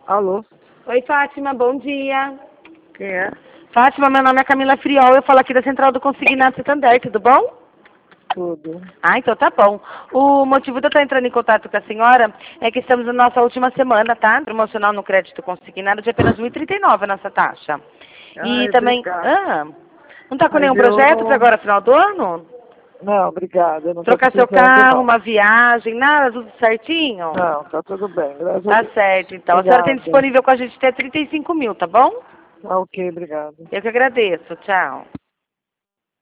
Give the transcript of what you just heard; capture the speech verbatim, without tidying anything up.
Alô? Oi, Fátima, bom dia. Quem é? Fátima, meu nome é Camila Friol, eu falo aqui da Central do Consignado Santander, tudo bom? Tudo. Ah, então tá bom. O motivo de eu estar entrando em contato com a senhora é que estamos na nossa última semana, tá? Promocional no crédito consignado de apenas um real e trinta e nove a nossa taxa. E Ai, também... obrigada. Ah, não tá com Mas nenhum eu projeto para não... agora, final do ano? Não, obrigada. Eu não tô Trocar seu precisando, carro, não. uma viagem, nada, tudo certinho? Não, tá tudo bem, graças a Tá Deus. certo, então. A senhora tem Obrigada. disponível com a gente até trinta e cinco mil, tá bom? Ah, ok, obrigada. Eu que agradeço. Tchau.